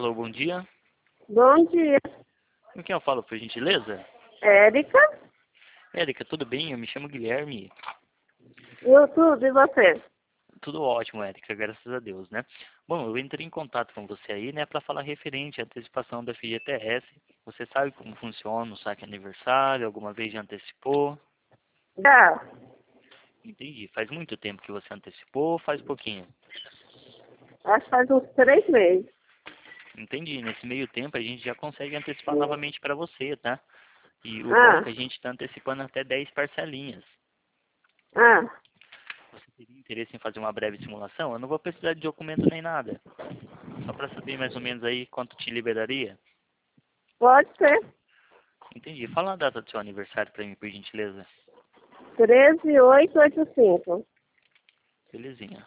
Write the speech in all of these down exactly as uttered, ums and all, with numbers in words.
Alô, bom dia. Bom dia. Com quem eu falo, por gentileza? Érica? Érica, tudo bem? Eu me chamo Guilherme. Eu tudo, e você? Tudo ótimo, Érica, graças a Deus, né? Bom, eu entrei em contato com você aí, né, para falar referente à antecipação da F G T S. Você sabe como funciona o saque aniversário? Alguma vez já antecipou? Já. Entendi. Faz muito tempo que você antecipou ou faz pouquinho? Acho que faz uns três meses. Entendi. Nesse meio tempo a gente já consegue antecipar novamente para você, tá? E o bom é Ah, que a gente está antecipando até dez parcelinhas. ah, Você teria interesse em fazer uma breve simulação? Eu não vou precisar de documento nem nada. Só para saber mais ou menos aí quanto te liberaria. pode ser. Entendi. Fala a data do seu aniversário para mim, por gentileza. treze oito oito cinco. Belezinha.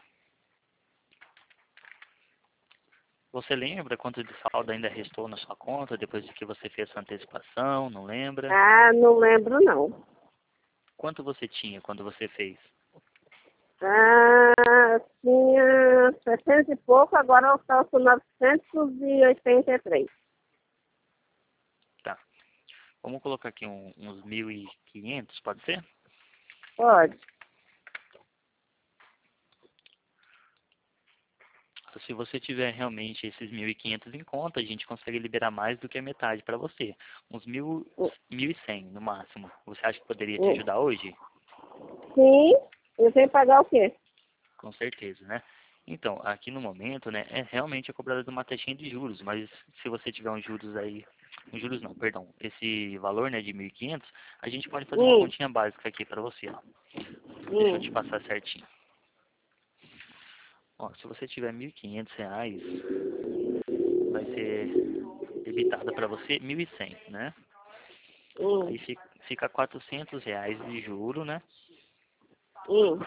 Você lembra quanto de saldo ainda restou na sua conta depois de que você fez essa antecipação? Não lembra? Ah, não lembro não. Quanto você tinha quando você fez? Ah, tinha setecentos e pouco, agora eu estou com novecentos e oitenta e três. Tá. Vamos colocar aqui um- uns mil e quinhentos, pode ser? Pode. Se você tiver realmente esses mil e quinhentos em conta, a gente consegue liberar mais do que a metade para você. Uns mil, Hum, mil e cem no máximo. Você acha que poderia te hum. ajudar hoje? Sim, eu tenho que pagar o quê? Com certeza, né? Então, aqui no momento, né, é realmente a cobrada de uma taxinha de juros, mas se você tiver uns juros aí, uns juros não, perdão, esse valor, né, de mil e quinhentos, a gente pode fazer uma Hum, continha básica aqui para você, ó. Deixa eu te hum, passar certinho. Ó, se você tiver mil e quinhentos reais, vai ser debitada para você mil e cem, né? hum, Aí fica, fica quatrocentos reais de juro, né? hum.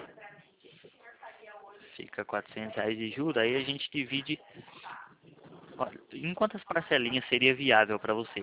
Fica quatrocentos reais de juro, aí a gente divide. Ó, em quantas parcelinhas seria viável para você?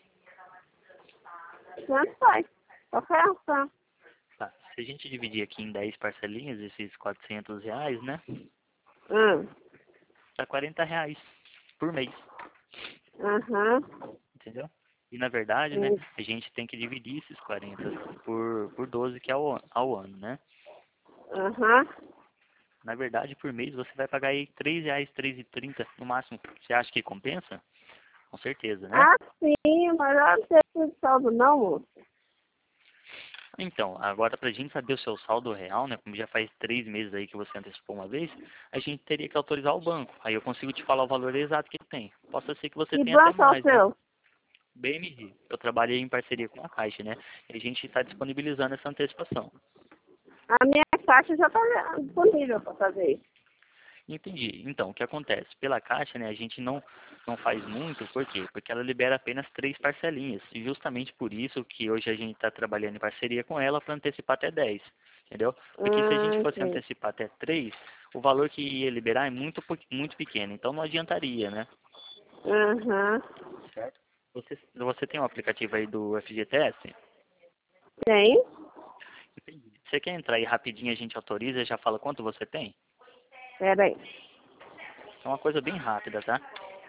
Tanto faz. Qualquer ação. Tá. Se a gente dividir aqui em dez parcelinhas, esses quatrocentos reais, né? Hum, Dá quarenta reais por mês, aham, entendeu? E na verdade, né, hum, a gente tem que dividir esses quarenta por, por doze, que é ao, an- ao ano, né? aham. Na verdade, por mês você vai pagar aí três reais, três e trinta no máximo. Você acha que compensa? Com certeza, né? Ah, sim, mas eu não tenho de saldo não, moço. Então, agora pra gente saber o seu saldo real, né, como já faz três meses aí que você antecipou uma vez, a gente teria que autorizar o banco. Aí eu consigo te falar o valor exato que tem. Possa ser que você Que tenha até banco é o mais, né? seu? B M G. Eu trabalhei em parceria com a Caixa, né? E a gente está disponibilizando essa antecipação. A minha caixa já está disponível para fazer isso. Entendi. Então, o que acontece? Pela Caixa, né, a gente não, não faz muito, por quê? Porque ela libera apenas três parcelinhas. E justamente por isso que hoje a gente está trabalhando em parceria com ela para antecipar até dez. Entendeu? Porque se a gente Ah, fosse entendi. antecipar até três, o valor que ia liberar é muito, po- muito pequeno. Então não adiantaria, né? Aham. Certo? Você, você tem um aplicativo aí do F G T S? Tem? Entendi. Você quer entrar aí rapidinho, a gente autoriza e já fala quanto você tem? Peraí. É uma coisa bem rápida, tá?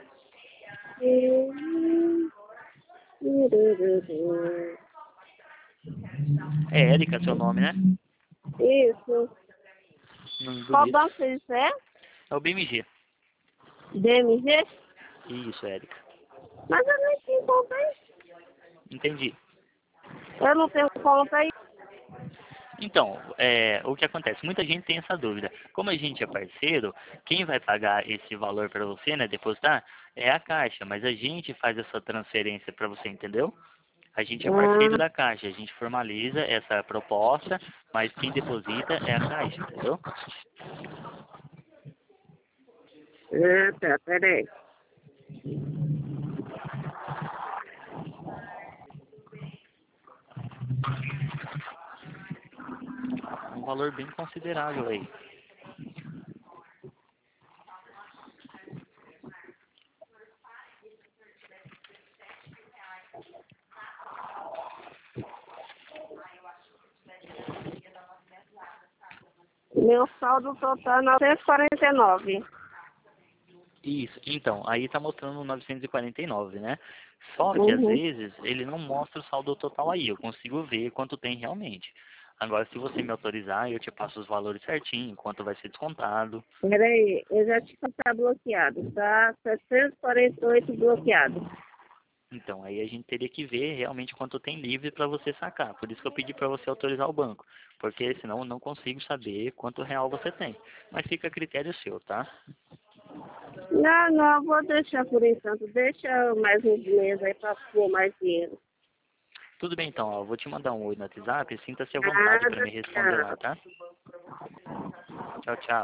É Érica seu nome, né? Isso. Nome Qual bonito. banco você disse é? É o B M G. D M G? Isso, Érica. Mas eu não tenho conta aí. Entendi. Eu não tenho conta aí. Então, é, o que acontece? Muita gente tem essa dúvida. Como a gente é parceiro, quem vai pagar esse valor para você, né, depositar, é a Caixa. Mas a gente faz essa transferência para você, entendeu? A gente é parceiro Ah, da Caixa. A gente formaliza essa proposta, mas quem deposita é a Caixa, entendeu? ah tá, peraí. É um valor bem considerável aí. Meu saldo total é novecentos e quarenta e nove. Isso, então, aí tá mostrando novecentos e quarenta e nove, né? Só que às Uhum. vezes ele não mostra o saldo total aí, eu consigo ver quanto tem realmente. Agora, se você me autorizar, eu te passo os valores certinho, quanto vai ser descontado. Peraí, eu já te tá bloqueado, tá? setecentos e quarenta e oito bloqueado. Então, aí a gente teria que ver realmente quanto tem livre para você sacar. Por isso que eu pedi para você autorizar o banco, porque senão eu não consigo saber quanto real você tem. Mas fica a critério seu, tá? Não, não, vou deixar por enquanto. Deixa mais uns meses aí pra pôr mais dinheiro. Tudo bem então, ó, eu vou te mandar um oi no WhatsApp, sinta-se à vontade para Nada, me responder lá, tchau. tá? Tchau, tchau.